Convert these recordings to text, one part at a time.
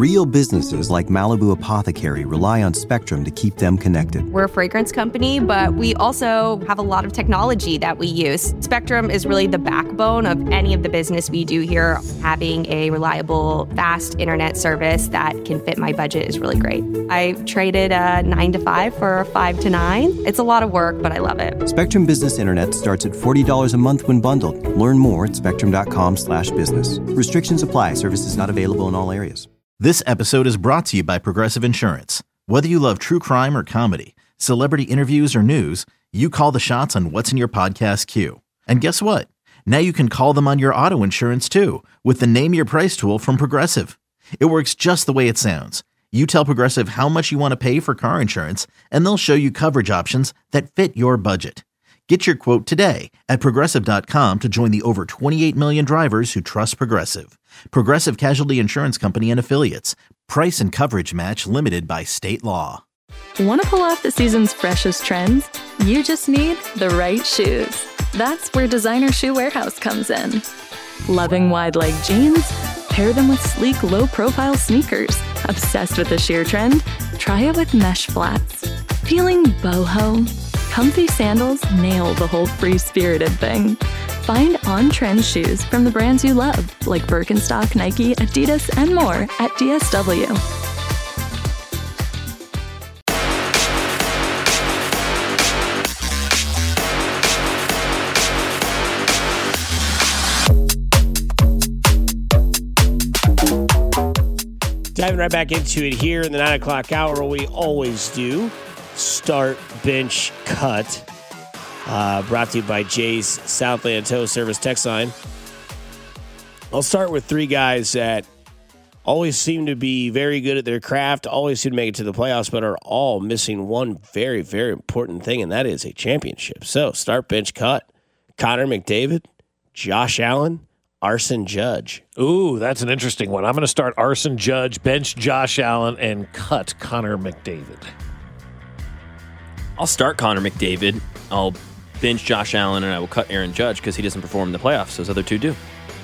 Real businesses like Malibu Apothecary rely on Spectrum to keep them connected. We're a fragrance company, but we also have a lot of technology that we use. Spectrum is really the backbone of any of the business we do here. Having a reliable, fast internet service that can fit my budget is really great. I traded a 9 to 5 for a 5 to 9. It's a lot of work, but I love it. Spectrum Business Internet starts at $40 a month when bundled. Learn more at spectrum.com/business. Restrictions apply. Services not available in all areas. This episode is brought to you by Progressive Insurance. Whether you love true crime or comedy, celebrity interviews or news, you call the shots on what's in your podcast queue. And guess what? Now you can call them on your auto insurance too with the Name Your Price tool from Progressive. It works just the way it sounds. You tell Progressive how much you want to pay for car insurance, and they'll show you coverage options that fit your budget. Get your quote today at Progressive.com to join the over 28 million drivers who trust Progressive. Progressive Casualty Insurance Company and Affiliates. Price and coverage match limited by state law. Want to pull off the season's freshest trends? You just need the right shoes. That's where Designer Shoe Warehouse comes in. Loving wide leg jeans? Pair them with sleek, low-profile sneakers. Obsessed with the sheer trend? Try it with mesh flats. Feeling boho? Comfy sandals nail the whole free-spirited thing. Find on-trend shoes from the brands you love, like Birkenstock, Nike, Adidas, and more at DSW. Diving right back into it here in the 9 o'clock hour, we always do. Start, bench, cut. Brought to you by Jay's Southland Tow Service text line. I'll start with three guys that always seem to be very good at their craft, always seem to make it to the playoffs, but are all missing one very, very important thing, and that is a championship. So, start, bench, cut. Connor McDavid, Josh Allen, Arson Judge. Ooh, that's an interesting one. I'm going to start Arson Judge, bench Josh Allen, and cut Connor McDavid. I'll start Connor McDavid. I'll bench Josh Allen, and I will cut Aaron Judge because he doesn't perform in the playoffs. Those other two do.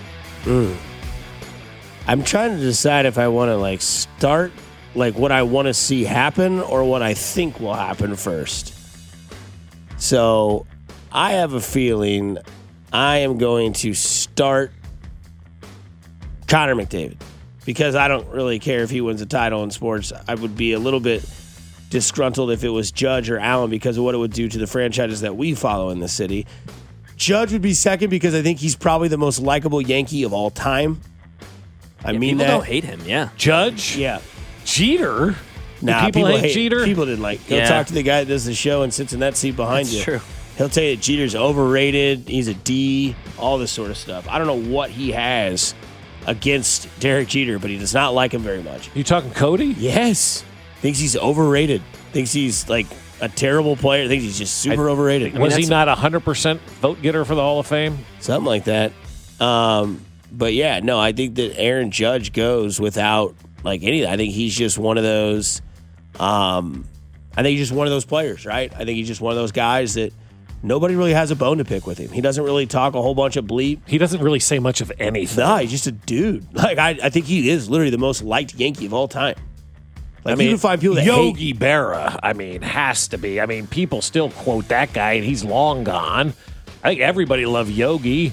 I'm trying to decide if I want to start what I want to see happen or what I think will happen first. So I have a feeling I am going to start Connor McDavid because I don't really care if he wins a title in sports. I would be a little bit disgruntled if it was Judge or Allen because of what it would do to the franchises that we follow in the city. Judge would be second because I think he's probably the most likable Yankee of all time. People don't hate him, yeah. Judge? Yeah. Jeter? Nah, people hate Jeter? People didn't like. Go talk to the guy that does the show and sits in that seat behind you. That's true. He'll tell you that Jeter's overrated. He's a D, all this sort of stuff. I don't know what he has against Derek Jeter, but he does not like him very much. You talking Cody? Yes. Thinks he's overrated. Thinks he's a terrible player. Thinks he's just super overrated. Was he not 100% vote getter for the Hall of Fame? Something like that. But yeah, no, I think that Aaron Judge goes without anything. I think he's just one of those. I think he's just one of those players, right? I think he's just one of those guys that nobody really has a bone to pick with him. He doesn't really talk a whole bunch of bleep. He doesn't really say much of anything. No, he's just a dude. I think he is literally the most liked Yankee of all time. You can find people that Yogi Berra, has to be. People still quote that guy, and he's long gone. I think everybody loved Yogi.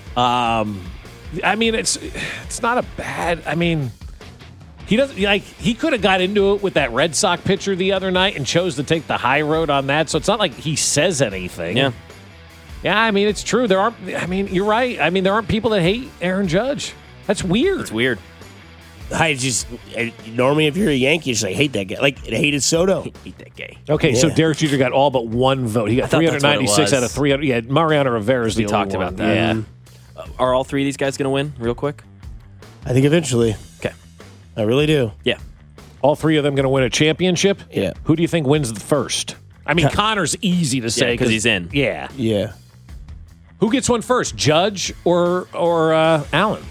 It's not a bad. He doesn't he could have got into it with that Red Sox pitcher the other night and chose to take the high road on that. So it's not like he says anything. Yeah. Yeah, it's true. There aren't. You're right. There aren't people that hate Aaron Judge. That's weird. It's weird. Normally, if you're a Yankee, you just hate that guy. Hated Soto. Hate that guy. Okay, so Derek Jeter got all but one vote. He got 396 out of 300. Yeah, Mariano Rivera's the only one. We talked about that. Yeah. Are all three of these guys going to win real quick? I think eventually. Okay. I really do. Yeah. All three of them going to win a championship? Yeah. Who do you think wins the first? Connor's easy to say. Because he's in. Yeah. Yeah. Who gets one first, Judge or Allen?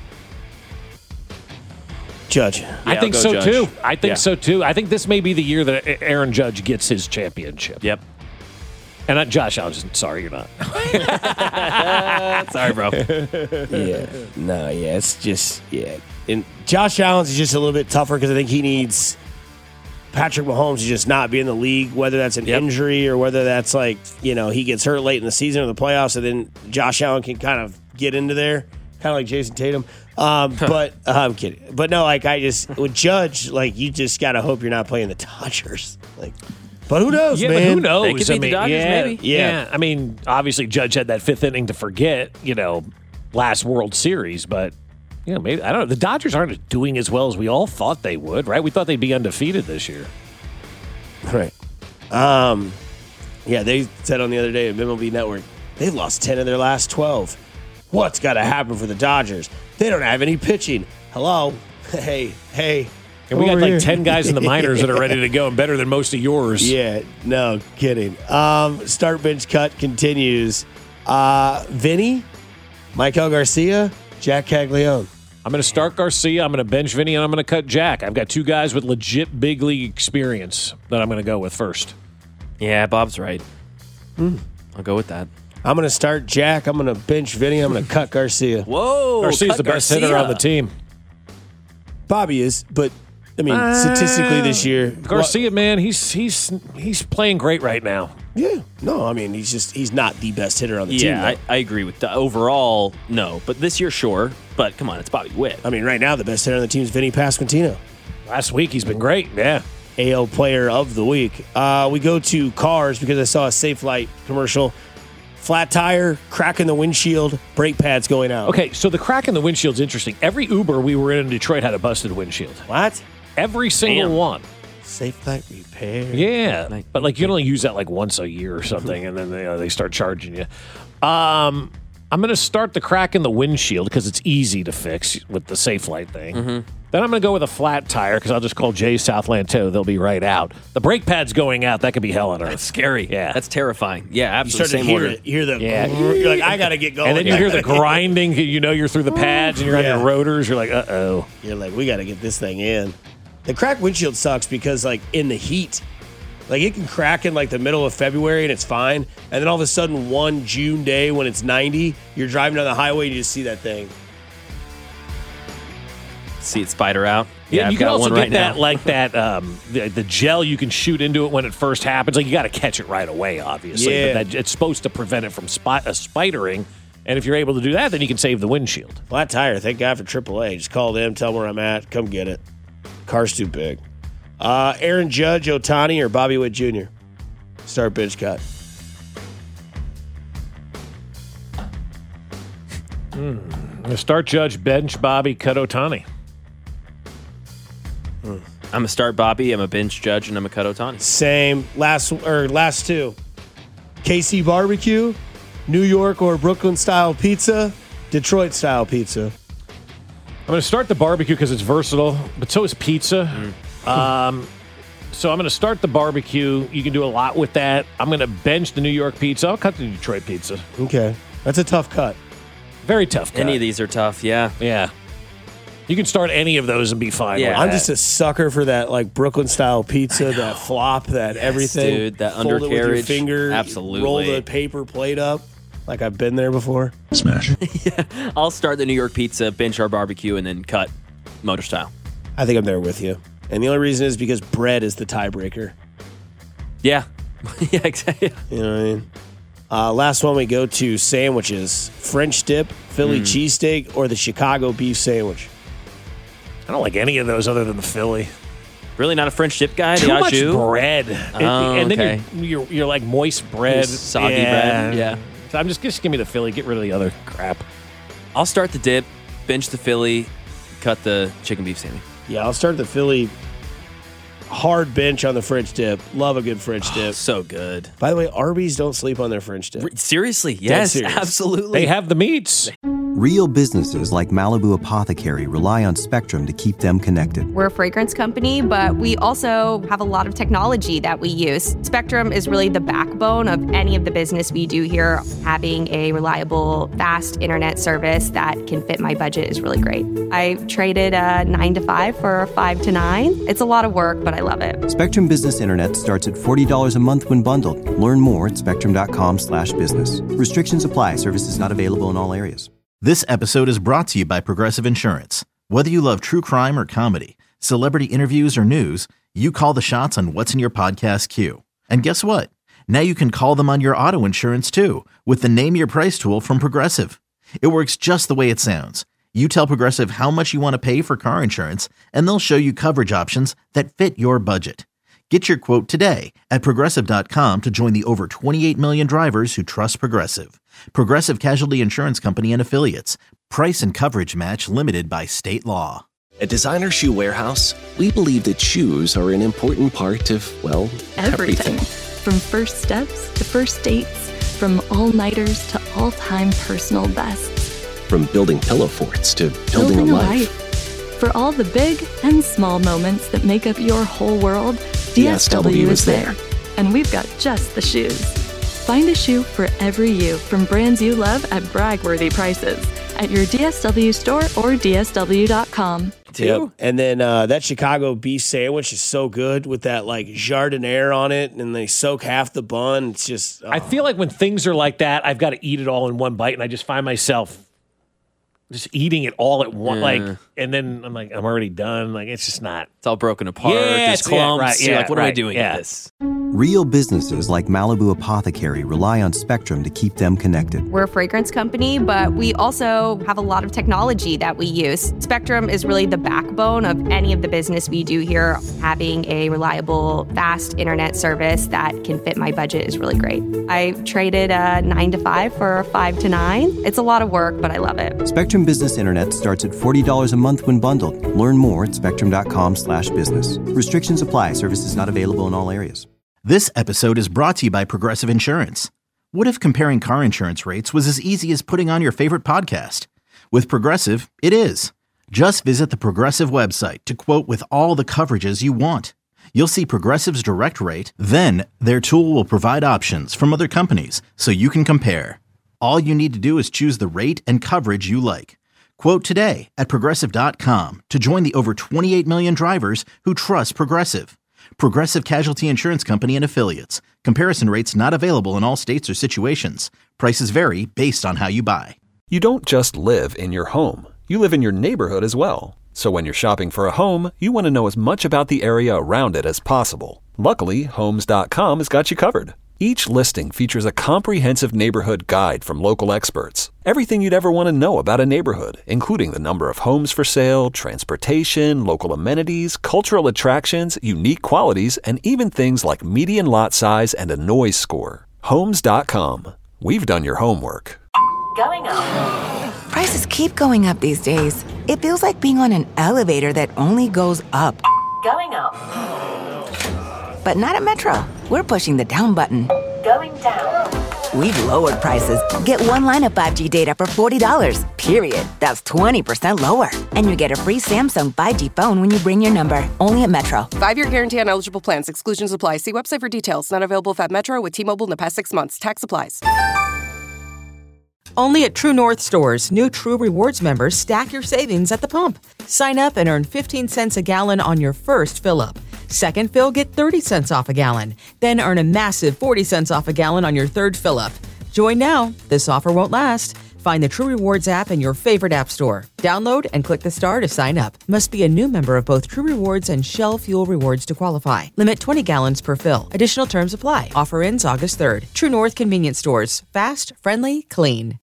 Judge. I think so, Judge. too. I think so, too. I think this may be the year that Aaron Judge gets his championship. Yep. And Josh Allen, sorry, you're not. Sorry, bro. It's just, And Josh Allen's is just a little bit tougher because I think he needs Patrick Mahomes to just not be in the league, whether that's an injury or whether that's he gets hurt late in the season or the playoffs, and then Josh Allen can kind of get into there, kind of like Jason Tatum. But I'm kidding. But no, with Judge, you just got to hope you're not playing the Dodgers. But who knows, man? But who knows? They could beat the Dodgers, maybe. Yeah. I mean, obviously, Judge had that fifth inning to forget, last World Series. But, maybe, I don't know. The Dodgers aren't doing as well as we all thought they would, right? We thought they'd be undefeated this year. Right. They said on the other day at MLB Network, they've lost 10 of their last 12. What's got to happen for the Dodgers? They don't have any pitching. Hello? Hey. And we got 10 guys in the minors that are ready to go and better than most of yours. Yeah, no kidding. Start bench cut continues. Vinny, Michael Garcia, Jack Caglione. I'm going to start Garcia, I'm going to bench Vinny, and I'm going to cut Jack. I've got 2 guys with legit big league experience that I'm going to go with first. Yeah, Bob's right. I'll go with that. I'm going to start Jack. I'm going to bench Vinny. I'm going to cut Garcia. Whoa. Garcia's the best hitter on the team. Bobby is, but statistically this year, Garcia, man, he's playing great right now. Yeah, no, I mean he's not the best hitter on the team. Yeah, I agree with that. Overall, no, but this year, sure. But come on, it's Bobby Witt. I mean, right now the best hitter on the team is Vinny Pasquantino. Last week he's been great. Yeah, AL Player of the Week. We go to cars because I saw a Safe Light commercial. Flat tire, crack in the windshield, brake pads going out. Okay, so the crack in the windshield's interesting. Every Uber we were in Detroit had a busted windshield. What? Every single one. Safe Light repair. Yeah, but you can only use that once a year or something, and then they start charging you. I'm going to start the crack in the windshield because it's easy to fix with the Safe Light thing. Mm-hmm. Then I'm going to go with a flat tire because I'll just call Jay Southland Tow. They'll be right out. The brake pad's going out. That could be hell on earth. That's scary. Yeah. That's terrifying. Yeah, absolutely. You you're like, I got to get going. And then you hear the grinding. You're through the pads and you're on your rotors. You're like, uh-oh. You're like, we got to get this thing in. The cracked windshield sucks because, in the heat, it can crack in, the middle of February and it's fine. And then all of a sudden, one June day when it's 90, you're driving down the highway and you just see that thing. See it spider out. Yeah, I've you can got also one get right that, now. the gel you can shoot into it when it first happens. You got to catch it right away, obviously. Yeah. But it's supposed to prevent it from spidering. And if you're able to do that, then you can save the windshield. Flat tire. Thank God for AAA. Just call them, tell them where I'm at, come get it. Car's too big. Aaron Judge, Ohtani, or Bobby Witt Jr.? Start bench cut. I'm going to start Judge, bench Bobby, cut Ohtani. I'm going to start Bobby, I'm a bench Judge, and I'm a cut Ohtani. Same. Last 2. KC Barbecue, New York or Brooklyn style pizza, Detroit style pizza. I'm going to start the barbecue because it's versatile, but so is pizza. So I'm going to start the barbecue. You can do a lot with that. I'm going to bench the New York pizza. I'll cut the Detroit pizza. Okay. That's a tough cut. Very tough cut. Any of these are tough, yeah. Yeah. You can start any of those and be fine with I'm that. just a sucker for that Brooklyn style pizza, that flop, that everything. Dude, that Fold undercarriage. it with your finger, Absolutely. roll the paper plate up. I've been there before. Smash. I'll start the New York pizza, bench our barbecue, and then cut motor style. I think I'm there with you. And the only reason is because bread is the tiebreaker. Yeah. Yeah, exactly. You know what I mean? Last one we go to sandwiches. French dip, Philly cheesesteak, or the Chicago beef sandwich. I don't like any of those other than the Philly. Really not a French dip guy? Too the much au jus? bread. And okay. then you're like moist bread. Soggy bread, yeah. So I'm just give me the Philly. Get rid of the other crap. I'll start the dip, bench the Philly, cut the chicken beef sammy. Yeah, I'll start the Philly. Hard bench on the French dip. Love a good French dip. So good. By the way, Arby's don't sleep on their French dip. Seriously? Yes, serious. absolutely. They have the meats. Real businesses like Malibu Apothecary rely on Spectrum to keep them connected. We're a fragrance company, but we also have a lot of technology that we use. Spectrum is really the backbone of any of the business we do here. Having a reliable, fast internet service that can fit my budget is really great. I traded a 9 to 5 for a 5 to 9. It's a lot of work, but I love it. Spectrum Business Internet starts at $40 a month when bundled. Learn more at spectrum.com/business. Restrictions apply. Services not available in all areas. This episode is brought to you by Progressive Insurance. Whether you love true crime or comedy, celebrity interviews or news, you call the shots on what's in your podcast queue. And guess what? Now you can call them on your auto insurance too with the Name Your Price tool from Progressive. It works just the way it sounds. You tell Progressive how much you want to pay for car insurance, and they'll show you coverage options that fit your budget. Get your quote today at Progressive.com to join the over 28 million drivers who trust Progressive. Progressive Casualty Insurance Company and Affiliates. Price and coverage match limited by state law. At Designer Shoe Warehouse, we believe that shoes are an important part of, well, everything. From first steps to first dates, from all-nighters to all-time personal bests. From building pillow forts to building a life. For all the big and small moments that make up your whole world, DSW is there. And we've got just the shoes. Find a shoe for every you from brands you love at brag-worthy prices at your DSW store or DSW.com. Yep. And then that Chicago beef sandwich is so good with that like jardiniere on it, and they soak half the bun. It's just I feel like when things are like that, I've got to eat it all in one bite, and I just find myself just eating it all at once, and then I'm like, I'm already done. Like, it's just not. It's all broken apart. Yeah, There's clumps. right, You're yeah, like, what am I right, doing yeah. with this? Real businesses like Malibu Apothecary rely on Spectrum to keep them connected. We're a fragrance company, but we also have a lot of technology that we use. Spectrum is really the backbone of any of the business we do here. Having a reliable, fast internet service that can fit my budget is really great. I traded a 9 to 5 for a 5 to 9. It's a lot of work, but I love it. Spectrum Business Internet starts at $40 a month when bundled. Learn more at spectrum.com/business. Restrictions apply. Services not available in all areas. This episode is brought to you by Progressive Insurance. What if comparing car insurance rates was as easy as putting on your favorite podcast? With Progressive, it is. Just visit the Progressive website to quote with all the coverages you want. You'll see Progressive's direct rate, then their tool will provide options from other companies so you can compare. All you need to do is choose the rate and coverage you like. Quote today at Progressive.com to join the over 28 million drivers who trust Progressive. Progressive Casualty Insurance Company and Affiliates. Comparison rates not available in all states or situations. Prices vary based on how you buy. You don't just live in your home. You live in your neighborhood as well. So when you're shopping for a home, you want to know as much about the area around it as possible. Luckily, Homes.com has got you covered. Each listing features a comprehensive neighborhood guide from local experts. Everything you'd ever want to know about a neighborhood, including the number of homes for sale, transportation, local amenities, cultural attractions, unique qualities, and even things like median lot size and a noise score. Homes.com. We've done your homework. Going up. Prices keep going up these days. It feels like being on an elevator that only goes up. Going up. But not at Metro. We're pushing the down button. Going down. We've lowered prices. Get one line of 5G data for $40, period. That's 20% lower. And you get a free Samsung 5G phone when you bring your number. Only at Metro. 5-year guarantee on eligible plans. Exclusions apply. See website for details. Not available at Metro with T-Mobile in the past 6 months. Tax applies. Only at True North stores, new True Rewards members stack your savings at the pump. Sign up and earn 15 cents a gallon on your first fill-up. Second fill, get 30 cents off a gallon. Then earn a massive 40 cents off a gallon on your third fill-up. Join now. This offer won't last. Find the True Rewards app in your favorite app store. Download and click the star to sign up. Must be a new member of both True Rewards and Shell Fuel Rewards to qualify. Limit 20 gallons per fill. Additional terms apply. Offer ends August 3rd. True North Convenience Stores. Fast, friendly, clean.